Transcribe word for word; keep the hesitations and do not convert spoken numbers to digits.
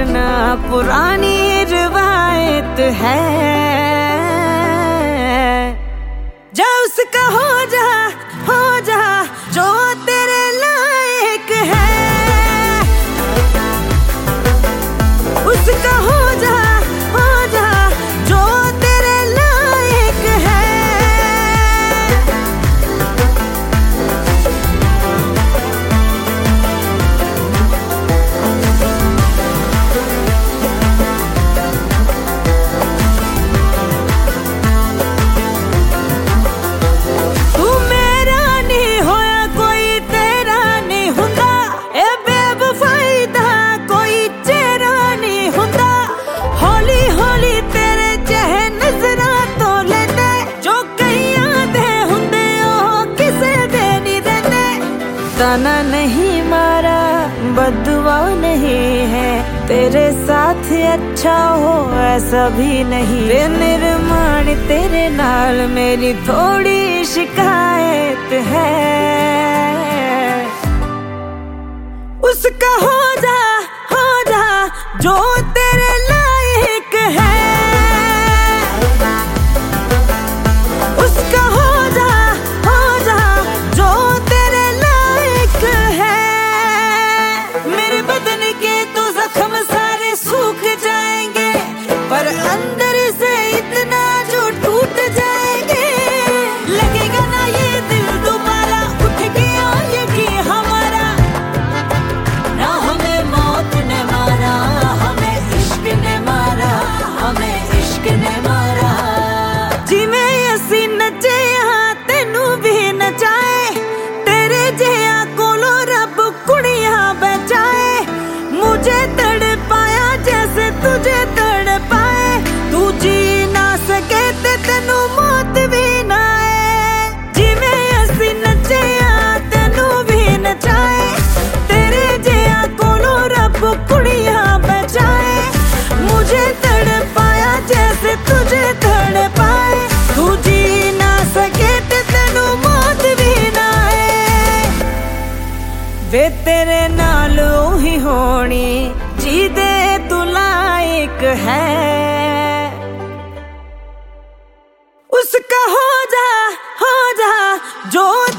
करना पुरानी रिवायत है। जा उसका हो जा, हो जा जो तेरे लायक है। उसका हो जा, हो जा जो तेरे लायक है। तू मेरा नहीं होया कोई तेरा नहीं हुंदा, ए बेवफाई दा कोई चेहरा नहीं हुंदा। हौली हौली तेरे चेहरे नजरां तो लेंदे, जो कईयां दे हुंदे ओ किसे दे नहीं देंदे। ताना नहीं मारा बददुआ नहीं है, तेरे साथ अच्छा हो ऐसा भी नहीं। ते निर्माण तेरे नाल मेरी थोड़ी शिकायत है। उसका हो जा, हो जा जो तेरे लायक है। उसका हो जा, हो जा जो तेरे लायक है। मेरे बदन के तो जख्म सारे सूख जाएंगे, पर अंदर से इतना जो टूट जाएंगे। लगेगा ना ये दिल दोबारा उठ गया ये कि हमारा। ना हमें मौत ने मारा, हमें इश्क ने मारा, हमें इश्क ने मारा। जिवें असी नचे हाँ तेनू भी नचाए, तेरे जिहा कोलों रब कुड़ियां बचाए। मुझे तड़ पाया जैसे तुझे तड़ पाए, तू जी ना सके ते तेनू मौत भी ना आए। जिवें असी नचे हाँ तेनू भी नचाए, तेरे जिहा कोलों रब कुड़ियां बचाए। मुझे तड़ पाया जैसे तुझे तड़ पाए, तू जी ना सके ते तेनू मौत भी ना आए। वे तेरे नाल ओही होनी जी दे तू लायक है। उसका हो जा, हो जा जो